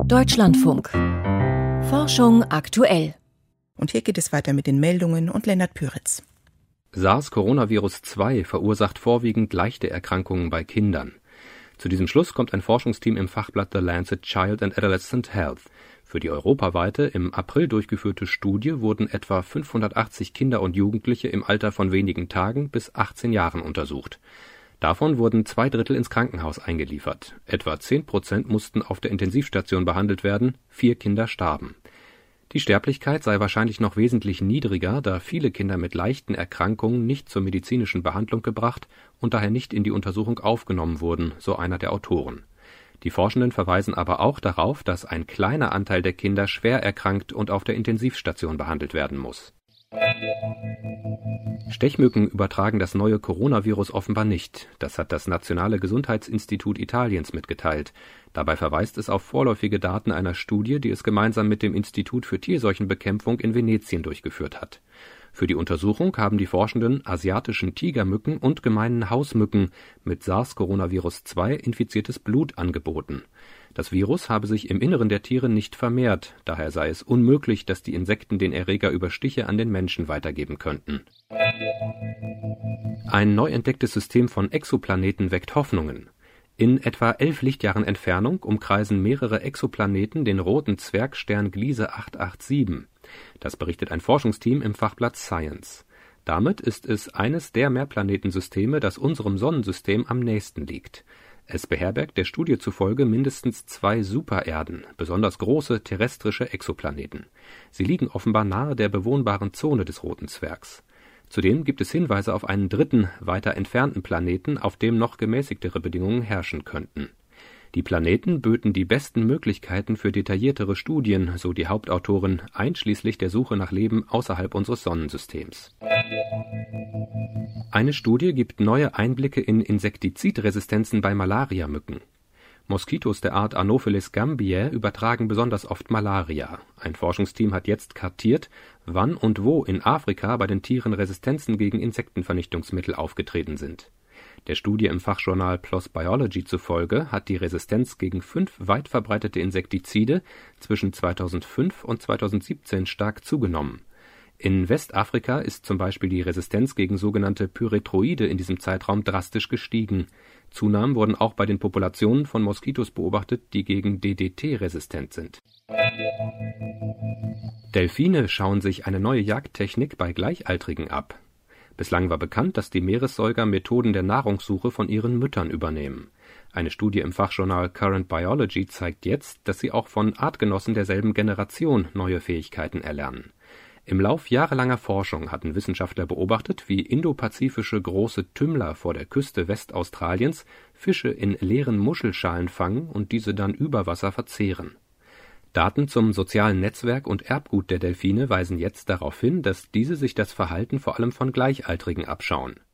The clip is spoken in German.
Deutschlandfunk. Forschung aktuell. Und hier geht es weiter mit den Meldungen und Lennart Püritz. SARS-Coronavirus-2 verursacht vorwiegend leichte Erkrankungen bei Kindern. Zu diesem Schluss kommt ein Forschungsteam im Fachblatt The Lancet Child and Adolescent Health. Für die europaweite, im April durchgeführte Studie wurden etwa 580 Kinder und Jugendliche im Alter von wenigen Tagen bis 18 Jahren untersucht. Davon wurden 2/3 ins Krankenhaus eingeliefert. Etwa 10% mussten auf der Intensivstation behandelt werden, 4 Kinder starben. Die Sterblichkeit sei wahrscheinlich noch wesentlich niedriger, da viele Kinder mit leichten Erkrankungen nicht zur medizinischen Behandlung gebracht und daher nicht in die Untersuchung aufgenommen wurden, so einer der Autoren. Die Forschenden verweisen aber auch darauf, dass ein kleiner Anteil der Kinder schwer erkrankt und auf der Intensivstation behandelt werden muss. Stechmücken übertragen das neue Coronavirus offenbar nicht. Das hat das Nationale Gesundheitsinstitut Italiens mitgeteilt. Dabei verweist es auf vorläufige Daten einer Studie, die es gemeinsam mit dem Institut für Tierseuchenbekämpfung in Venetien durchgeführt hat. Für die Untersuchung haben die Forschenden asiatischen Tigermücken und gemeinen Hausmücken mit SARS-Coronavirus-2 infiziertes Blut angeboten. Das Virus habe sich im Inneren der Tiere nicht vermehrt, daher sei es unmöglich, dass die Insekten den Erreger über Stiche an den Menschen weitergeben könnten. Ein neu entdecktes System von Exoplaneten weckt Hoffnungen. In etwa 11 Lichtjahren Entfernung umkreisen mehrere Exoplaneten den roten Zwergstern Gliese 887. Das berichtet ein Forschungsteam im Fachblatt Science. Damit ist es eines der Mehrplanetensysteme, das unserem Sonnensystem am nächsten liegt. Es beherbergt der Studie zufolge mindestens 2 Supererden, besonders große terrestrische Exoplaneten. Sie liegen offenbar nahe der bewohnbaren Zone des roten Zwergs. Zudem gibt es Hinweise auf einen dritten, weiter entfernten Planeten, auf dem noch gemäßigtere Bedingungen herrschen könnten. Die Planeten böten die besten Möglichkeiten für detailliertere Studien, so die Hauptautorin, einschließlich der Suche nach Leben außerhalb unseres Sonnensystems. Eine Studie gibt neue Einblicke in Insektizidresistenzen bei Malariamücken. Moskitos der Art Anopheles gambiae übertragen besonders oft Malaria. Ein Forschungsteam hat jetzt kartiert, wann und wo in Afrika bei den Tieren Resistenzen gegen Insektenvernichtungsmittel aufgetreten sind. Der Studie im Fachjournal PLOS Biology zufolge hat die Resistenz gegen 5 weit verbreitete Insektizide zwischen 2005 und 2017 stark zugenommen. In Westafrika ist zum Beispiel die Resistenz gegen sogenannte Pyrethroide in diesem Zeitraum drastisch gestiegen. Zunahmen wurden auch bei den Populationen von Moskitos beobachtet, die gegen DDT resistent sind. Delfine schauen sich eine neue Jagdtechnik bei Gleichaltrigen ab. Bislang war bekannt, dass die Meeressäuger Methoden der Nahrungssuche von ihren Müttern übernehmen. Eine Studie im Fachjournal Current Biology zeigt jetzt, dass sie auch von Artgenossen derselben Generation neue Fähigkeiten erlernen. Im Lauf jahrelanger Forschung hatten Wissenschaftler beobachtet, wie indopazifische große Tümmler vor der Küste Westaustraliens Fische in leeren Muschelschalen fangen und diese dann über Wasser verzehren. Daten zum sozialen Netzwerk und Erbgut der Delfine weisen jetzt darauf hin, dass diese sich das Verhalten vor allem von Gleichaltrigen abschauen.